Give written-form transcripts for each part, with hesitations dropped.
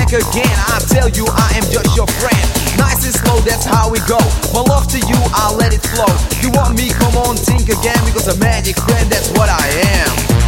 back again. I tell you I am just your friend. Nice and slow, that's how we go. My love to you, I'll let it flow. You want me, come on, think again. Because a magic friend, that's what I am.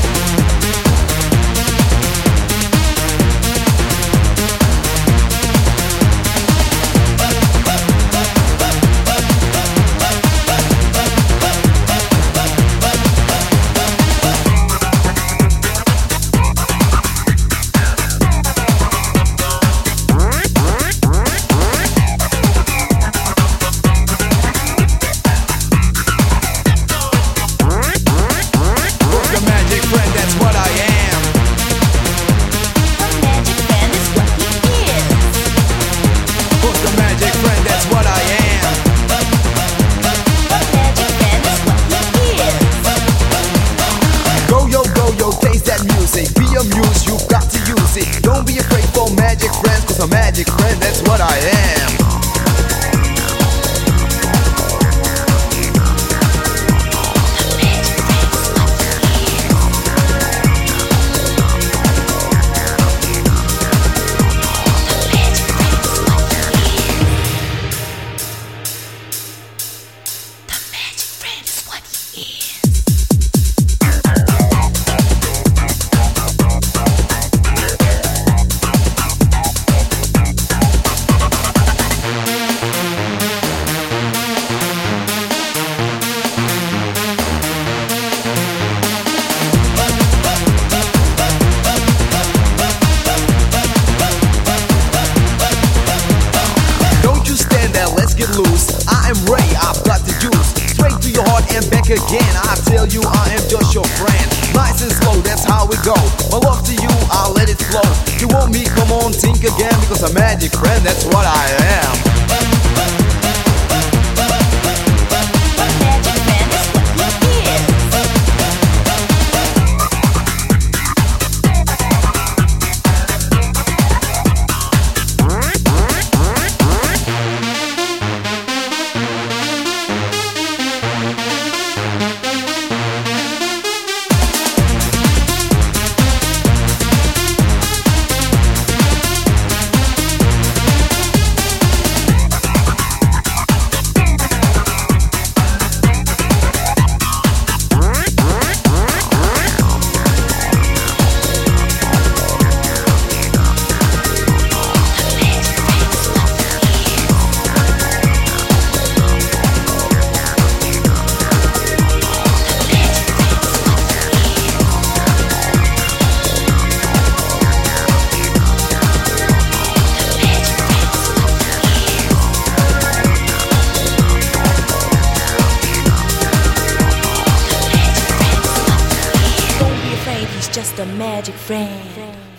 Be amused, you've got to use it. Don't be afraid for magic friends, cause a magic friend, that's what I am. Loose. I am Ray, I've got the juice. Straight to your heart and back again. I tell you I am just your friend. Nice and slow, that's how we go. My love to you, I'll let it flow. You want me, come on, think again. Because a magic friend, that's what I am. Just a magic friend.